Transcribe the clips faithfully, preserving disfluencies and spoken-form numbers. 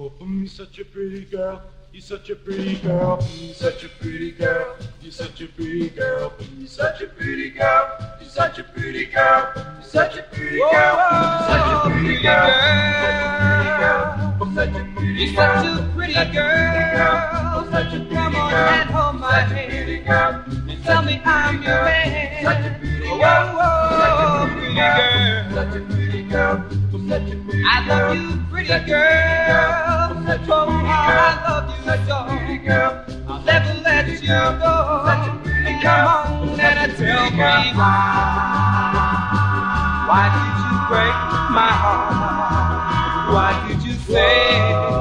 Oh, you're such a pretty girl. You're such a pretty girl. You're such a pretty girl. You're such a pretty girl. You're such a pretty girl. You're such a pretty girl. You're such a pretty girl. You're such a pretty girl. You're such a pretty girl. You're such a pretty girl. Such a pretty girl. Come on and hold my hand and tell me I'm your man. Such a pretty girl. Pretty girl. Such a pretty girl. Such a pretty girl. I love you, pretty girl. Oh, how I love you so. I'll never let you go. And come on and tell me why. Why did you break my heart? Why did you say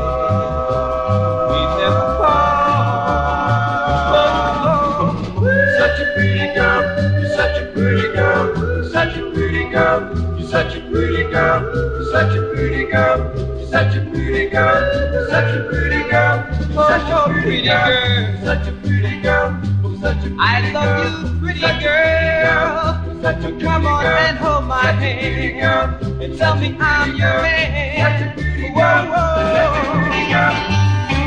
we never part? Oh, oh. Such a pretty girl. You're such a pretty girl. You're such a pretty girl. You're such a pretty girl. You're such a pretty girl. You're such a pretty girl. You're such a pretty girl. You're such a pretty girl. Such a pretty girl. I love you, pretty girl. Come on and hold my hand and tell me I'm your man. Whoa, whoa.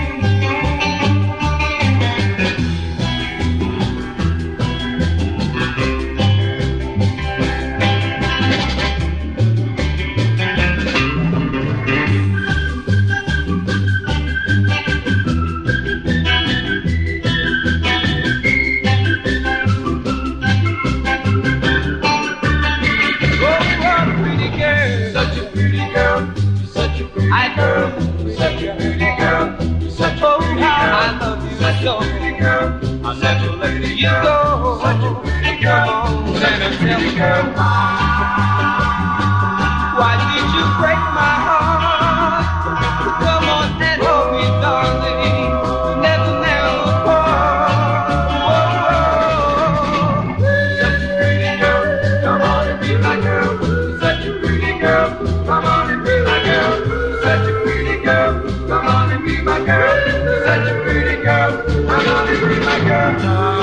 I love you, such a pretty girl. You're such a pretty girl. I love you, such a pretty girl. I'll never let you go. Such a pretty girl. Come on and tell me, girl, why did you break my heart? Come on and hold me, darling. Never, never part. Whoa, whoa. Such a pretty girl. Come on and be my girl. You're such a pretty girl. Come on and be my girl. Such a pretty girl, come on and be my girl. Such a pretty girl, come on and be my girl.